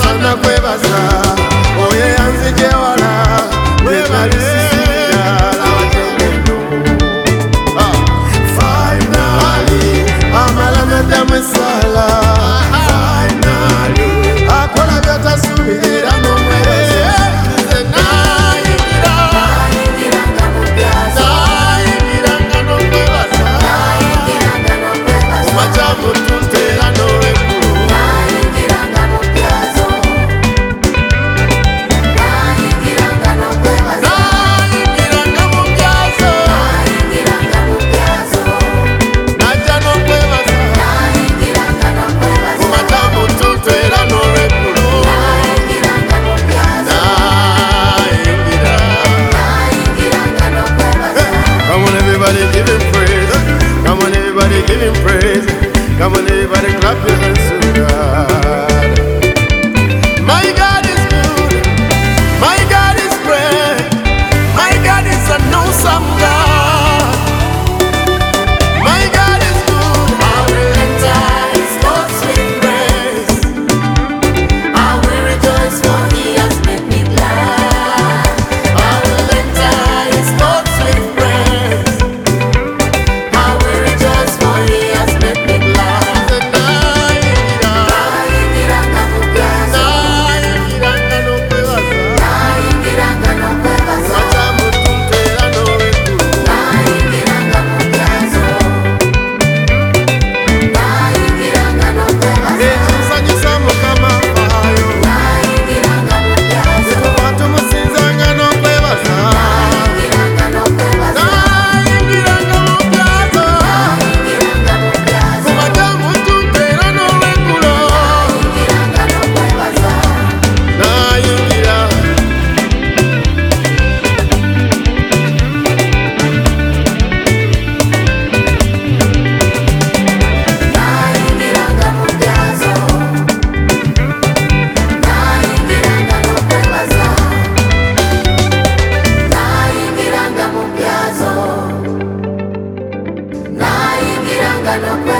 sana kwebaza oye yanzije wala webalisisira labatengeno finally amalana damwesala finally akola byatasubira n'omwebaza give him praise. Come on, everybody, clap your hands to God. My God is good. My God is great. My God is an awesome God. My God is good. I will enter His courts with praise. I will rejoice, for He has made me glad. I will enter His courts with praise. I will rejoice, for He has made me glad. No